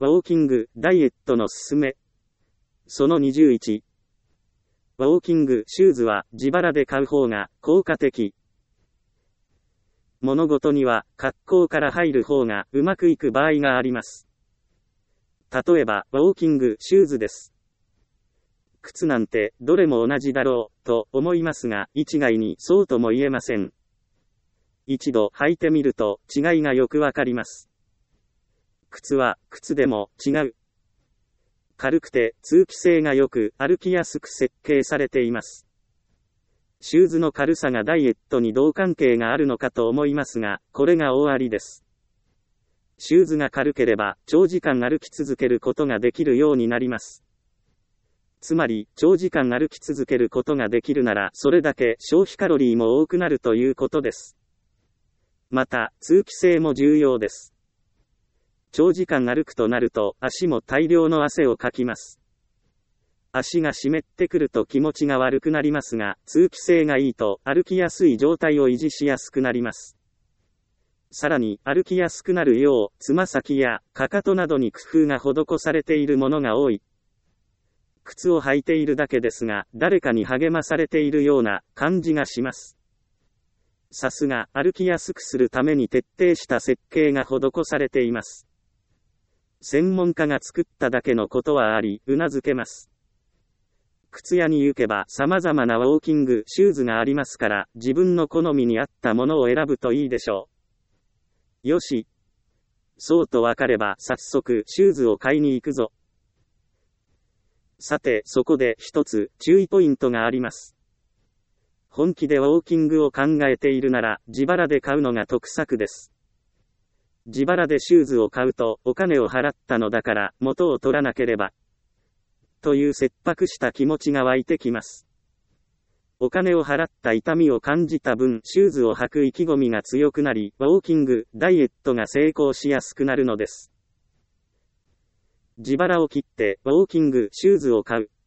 ウォーキング、ダイエットのすすめ。その21。ウォーキング、シューズは自腹で買う方が効果的。物事には格好から入る方がうまくいく場合があります。例えば、ウォーキング、シューズです。靴なんてどれも同じだろうと思いますが、一概にそうとも言えません。一度履いてみると違いがよくわかります。靴は靴でも違う。軽くて通気性が良く歩きやすく設計されています。シューズの軽さがダイエットにどう関係があるのかと思いますが、これが大ありです。シューズが軽ければ長時間歩き続けることができるようになります。つまり、長時間歩き続けることができるなら、それだけ消費カロリーも多くなるということです。また、通気性も重要です。長時間歩くとなると、足も大量の汗をかきます。足が湿ってくると気持ちが悪くなりますが、通気性がいいと歩きやすい状態を維持しやすくなります。さらに、歩きやすくなるよう、つま先やかかとなどに工夫が施されているものが多い。靴を履いているだけですが、誰かに励まされているような感じがします。さすが、歩きやすくするために徹底した設計が施されています。専門家が作っただけのことはあり、うなずけます。靴屋に行けば様々なウォーキング、シューズがありますから、自分の好みに合ったものを選ぶといいでしょう。よし。そうとわかれば早速、シューズを買いに行くぞ。さて、そこで一つ注意ポイントがあります。本気でウォーキングを考えているなら、自腹で買うのが得策です。自腹でシューズを買うと、お金を払ったのだから、元を取らなければ。という切迫した気持ちが湧いてきます。お金を払った痛みを感じた分、シューズを履く意気込みが強くなり、ウォーキング、ダイエットが成功しやすくなるのです。自腹を切って、ウォーキング、シューズを買う。